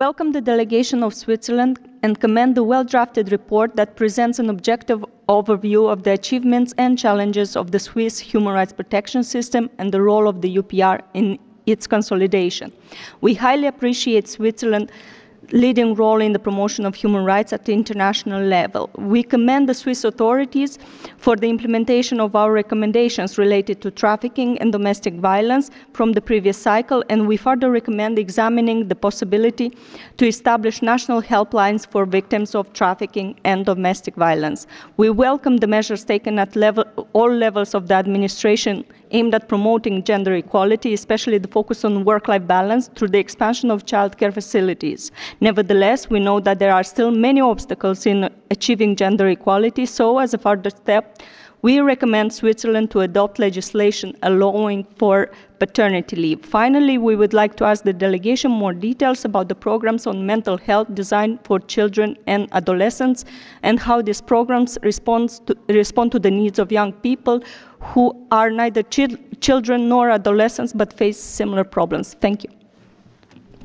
Welcome the delegation of Switzerland and commend the well-drafted report that presents an objective overview of the achievements and challenges of the Swiss human rights protection system and the role of the UPR in its consolidation. We highly appreciate Switzerland's leading role in the promotion of human rights at the international level. We commend the Swiss authorities for the implementation of our recommendations related to trafficking and domestic violence from the previous cycle, and we further recommend examining the possibility to establish national helplines for victims of trafficking and domestic violence. We welcome the measures taken at all levels of the administration aimed at promoting gender equality, especially the focus on work-life balance through the expansion of childcare facilities. Nevertheless, we know that there are still many obstacles in achieving gender equality, so as a further step, we recommend Switzerland to adopt legislation allowing for paternity leave. Finally, we would like to ask the delegation more details about the programs on mental health designed for children and adolescents and how these programs respond to the needs of young people who are neither children nor adolescents but face similar problems. Thank you.